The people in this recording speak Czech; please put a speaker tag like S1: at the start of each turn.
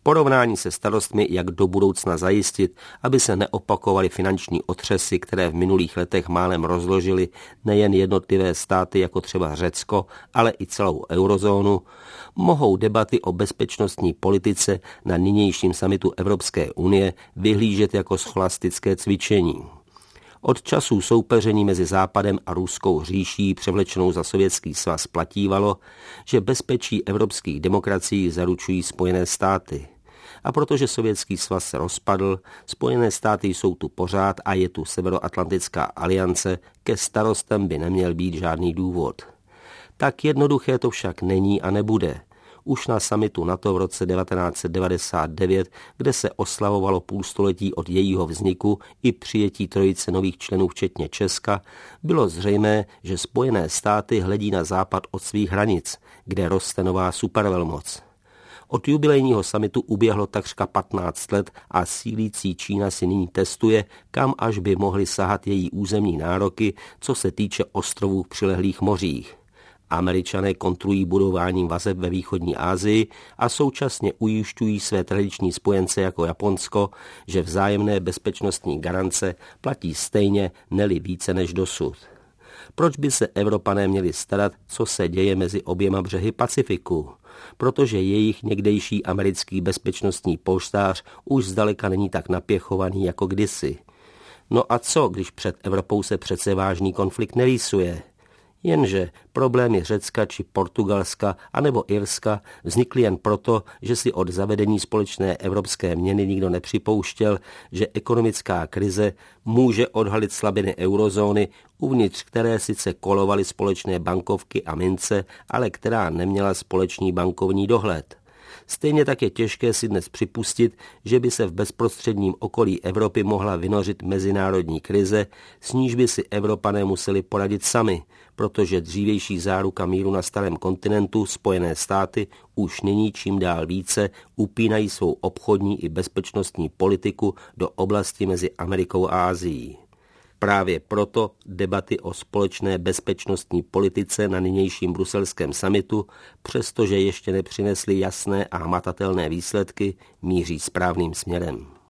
S1: porovnání se starostmi, jak do budoucna zajistit, aby se neopakovaly finanční otřesy, které v minulých letech málem rozložily nejen jednotlivé státy, jako třeba Řecko, ale i celou eurozónu, mohou debaty o bezpečnostní politice na nynějším summitu Evropské unie vyhlížet jako scholastické cvičení. Od časů soupeření mezi Západem a Ruskou říší převlečenou za Sovětský svaz platívalo, že bezpečí evropských demokracií zaručují Spojené státy. A protože Sovětský svaz se rozpadl, Spojené státy jsou tu pořád a je tu Severoatlantická aliance, ke starostem by neměl být žádný důvod. Tak jednoduché to však není a nebude. Už na summitu NATO v roce 1999, kde se oslavovalo půlstoletí od jejího vzniku i přijetí trojice nových členů včetně Česka, bylo zřejmé, že Spojené státy hledí na západ od svých hranic, kde roste nová supervelmoc. Od jubilejního summitu uběhlo takřka 15 let a sílící Čína si nyní testuje, kam až by mohly sahat její územní nároky, co se týče ostrovů v přilehlých mořích. Američané kontrují budováním vazeb ve východní Asii a současně ujišťují své tradiční spojence jako Japonsko, že vzájemné bezpečnostní garance platí stejně, ne-li více než dosud. Proč by se Evropané měli starat, co se děje mezi oběma břehy Pacifiku? Protože jejich někdejší americký bezpečnostní polštář už zdaleka není tak napěchovaný jako kdysi. No a co, když před Evropou se přece vážný konflikt nerýsuje? Jenže problémy Řecka či Portugalska anebo Irska vznikly jen proto, že si od zavedení společné evropské měny nikdo nepřipouštěl, že ekonomická krize může odhalit slabiny eurozóny, uvnitř které sice kolovaly společné bankovky a mince, ale která neměla společný bankovní dohled. Stejně tak je těžké si dnes připustit, že by se v bezprostředním okolí Evropy mohla vynořit mezinárodní krize, s níž by si Evropané museli poradit sami, protože dřívější záruka míru na starém kontinentu, Spojené státy, už nyní čím dál více upínají svou obchodní i bezpečnostní politiku do oblasti mezi Amerikou a Asií. Právě proto debaty o společné bezpečnostní politice na nynějším bruselském summitu, přestože ještě nepřinesly jasné a hmatatelné výsledky, míří správným směrem.